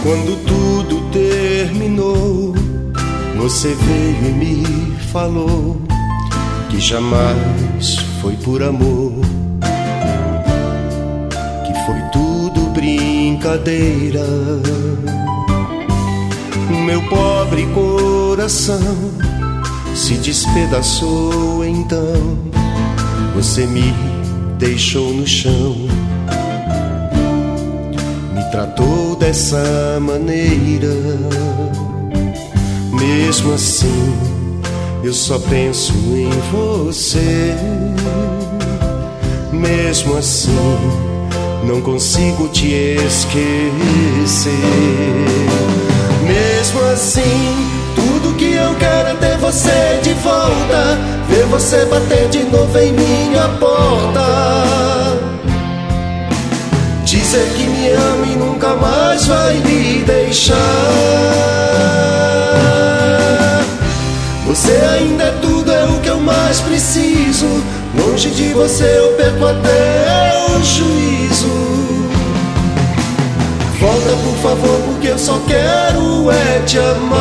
Quando tudo terminou, você veio e me falou que jamais foi por amor, que foi tudo brincadeira. Meu pobre coração se despedaçou então. Você me deixou no chão, me tratou dessa maneira. Mesmo assim, eu só penso em você. Mesmo assim, não consigo te esquecer. Mesmo assim, tudo que eu quero é ter você de volta, ver você bater de novo em minha porta, dizer que me ama e nunca mais vai me deixar. Você ainda é tudo, é o que eu mais preciso. Longe de você eu perco até o juízo. Volta por favor, porque eu só quero é te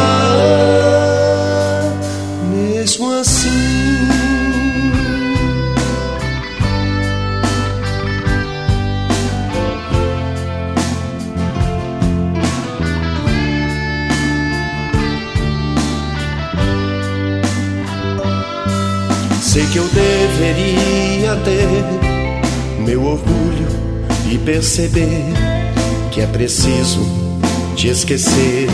amar. Mesmo assim, sei que eu deveria ter meu orgulho e perceber que é preciso te esquecer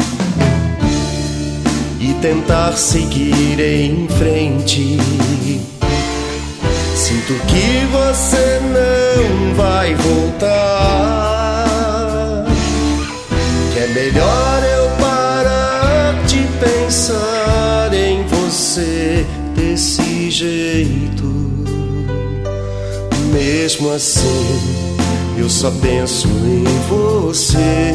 e tentar seguir em frente. Sinto que você não vai voltar, que é melhor eu parar de pensar em você desse jeito. Mesmo assim, eu só penso em você.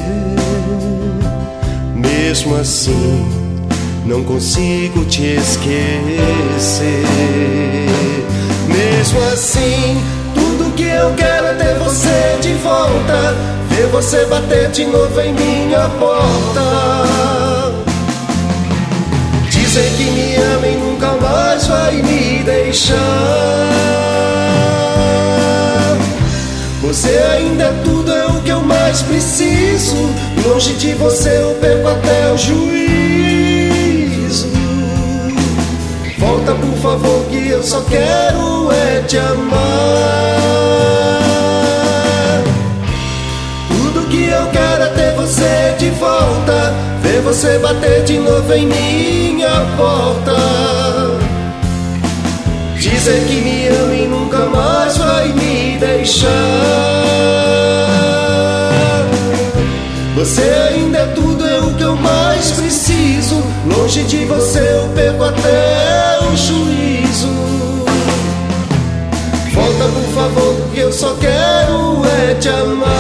Mesmo assim, não consigo te esquecer. Mesmo assim, tudo que eu quero é ter você de volta, ver você bater de novo em minha porta, dizer que me ama e nunca mais vai me deixar. Você ainda é tudo, é o que eu mais preciso. Longe de você eu perco até o juízo. Volta por favor, que eu só quero é te amar. Tudo que eu quero é ter você de volta, ver você bater de novo em minha porta, dizer que me ama e nunca mais vai me deixar. Você ainda é tudo, é o que eu mais preciso. Longe de você eu perco até o juízo. Volta por favor, porque eu só quero é te amar.